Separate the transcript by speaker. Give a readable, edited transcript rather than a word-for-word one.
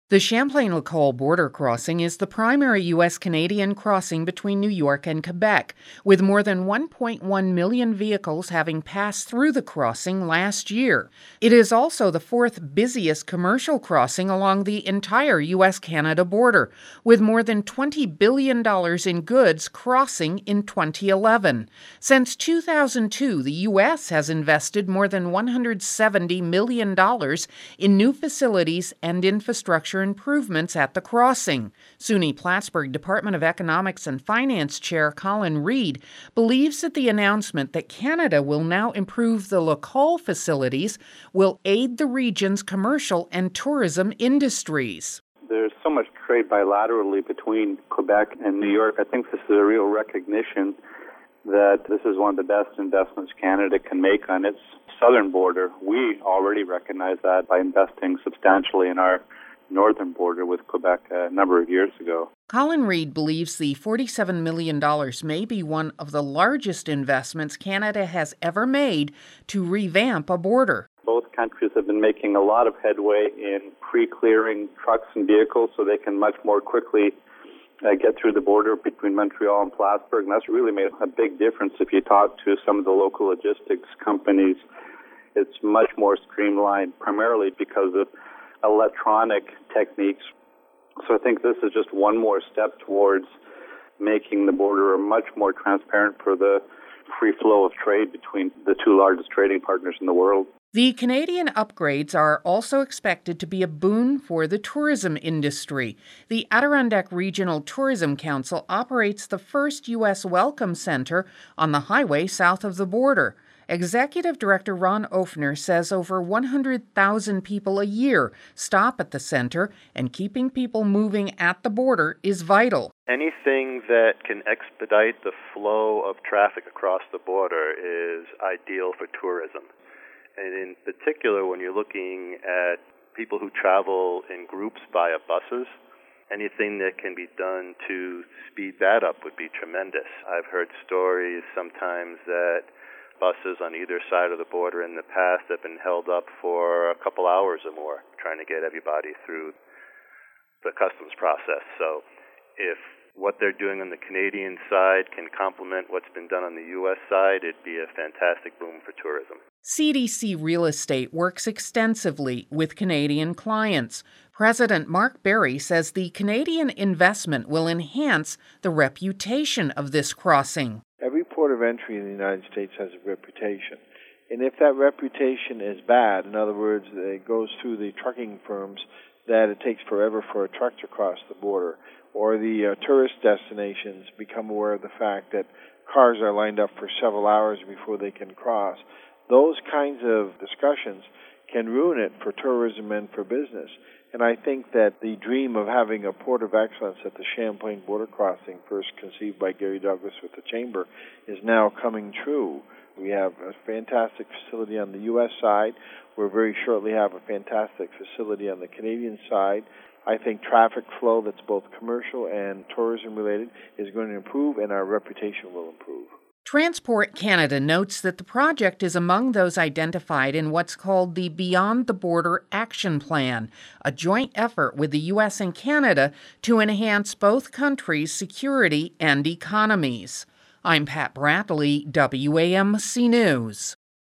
Speaker 1: The Champlain-Lacolle border crossing is the primary U.S.-Canadian crossing between New York and Quebec, with more than 1.1 million vehicles having passed through the crossing last year. It is also the fourth busiest commercial crossing along the entire U.S.-Canada border, with more than $20 billion in goods crossing in 2011. Since 2002, the U.S. has invested more than $170 million in new facilities and infrastructure improvements at the crossing. SUNY Plattsburgh Department of Economics and Finance Chair Colin Reid believes that the announcement that Canada will now improve the Lacolle facilities will aid the region's commercial and tourism industries.
Speaker 2: There's so much trade bilaterally between Quebec and New York. I think this is a real recognition that this is one of the best investments Canada can make on its southern border. We already recognize that by investing substantially in our northern border with Quebec a number of years ago.
Speaker 1: Colin Reid believes the $47 million may be one of the largest investments Canada has ever made to revamp a border.
Speaker 2: Both countries have been making a lot of headway in pre-clearing trucks and vehicles so they can much more quickly get through the border between Montreal and Plattsburgh, and that's really made a big difference. If you talk to some of the local logistics companies, it's much more streamlined, primarily because of electronic techniques. So I think this is just one more step towards making the border much more transparent for the free flow of trade between the two largest trading partners in the world.
Speaker 1: The Canadian upgrades are also expected to be a boon for the tourism industry. The Adirondack Regional Tourism Council operates the first U.S. Welcome Center on the highway south of the border. Executive Director Ron Ofner says over 100,000 people a year stop at the center, and keeping people moving at the border is vital.
Speaker 3: Anything that can expedite the flow of traffic across the border is ideal for tourism. And in particular, when you're looking at people who travel in groups via buses, anything that can be done to speed that up would be tremendous. I've heard stories sometimes that buses on either side of the border in the past have been held up for a couple hours or more trying to get everybody through the customs process. So if what they're doing on the Canadian side can complement what's been done on the U.S. side, it'd be a fantastic boom for tourism.
Speaker 1: CDC Real Estate works extensively with Canadian clients. President Mark Barry says the Canadian investment will enhance the reputation of this crossing.
Speaker 4: Every port of entry in the United States has a reputation. And if that reputation is bad, in other words, it goes through the trucking firms that it takes forever for a truck to cross the border, or the tourist destinations become aware of the fact that cars are lined up for several hours before they can cross, those kinds of discussions can ruin it for tourism and for business. And I think that the dream of having a port of excellence at the Champlain border crossing, first conceived by Gary Douglas with the Chamber, is now coming true. We have a fantastic facility on the U.S. side. We'll very shortly have a fantastic facility on the Canadian side. I think traffic flow that's both commercial and tourism related is going to improve, and our reputation will improve.
Speaker 1: Transport Canada notes that the project is among those identified in what's called the Beyond the Border Action Plan, a joint effort with the U.S. and Canada to enhance both countries' security and economies. I'm Pat Bradley, WAMC News.